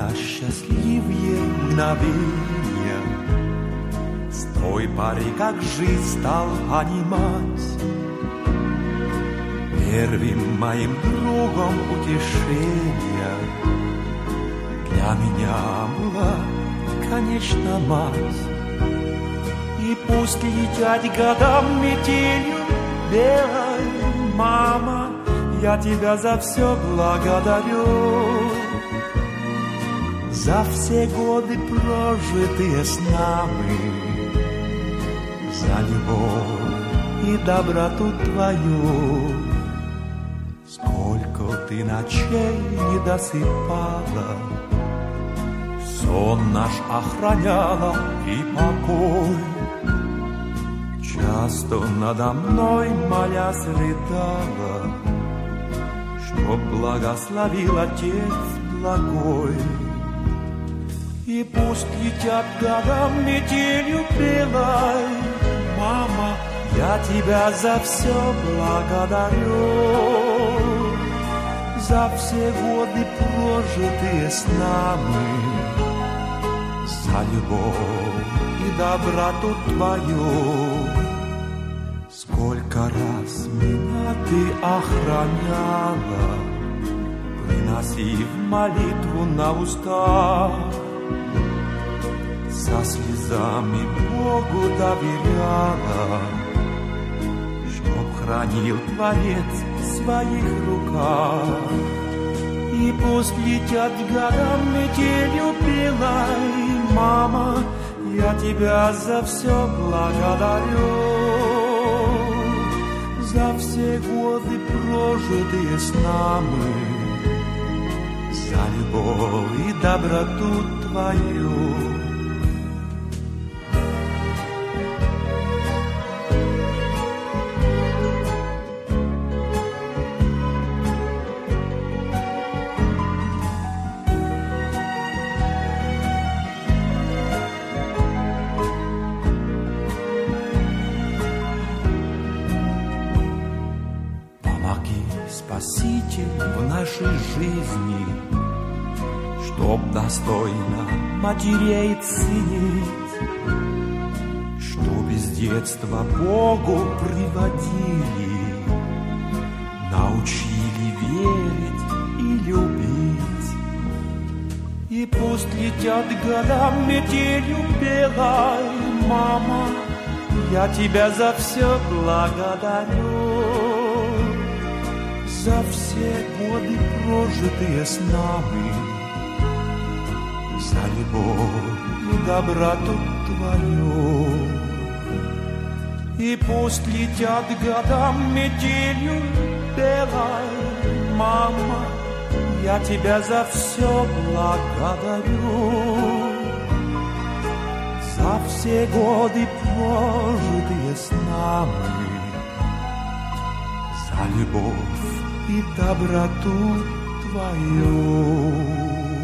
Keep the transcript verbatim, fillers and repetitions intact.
на счастливые мгновения с той поры, как жизнь стал понимать. Первым моим другом утешения для меня была, конечно, мать. И пусть летят годам метелью белой, мама, я тебя за все благодарю. За все годы, прожитые с нами, за любовь и доброту твою. Сколько ты ночей не досыпала, сон наш охраняла и покой. Часто надо мной, молясь, рыдала, чтоб благословил Отец благой. И пусть летят годам метелью белой, мама, я тебя за все благодарю. За все годы, прожитые с нами, за любовь и доброту твою. Сколько раз меня ты охраняла, приносив молитву на устах, со слезами Богу доверяла, чтоб хранил Творец в своих руках. И пусть летят годам метелью белой, мама, я тебя за все благодарю. За все годы, прожитые с нами, за любовь и доброту твою. Спаситель в нашей жизни, чтоб достойно матерей ценить, чтоб из детства Богу приводили, научили верить и любить. И пусть летят годам метелью белой, мама, я тебя за все благодарю. За все годы, прожитые с нами, за любовь и доброту твою. И пусть летят годам метелью белой, мама, я тебя за все благодарю. За все годы, прожитые с нами, за любовь и доброту твою.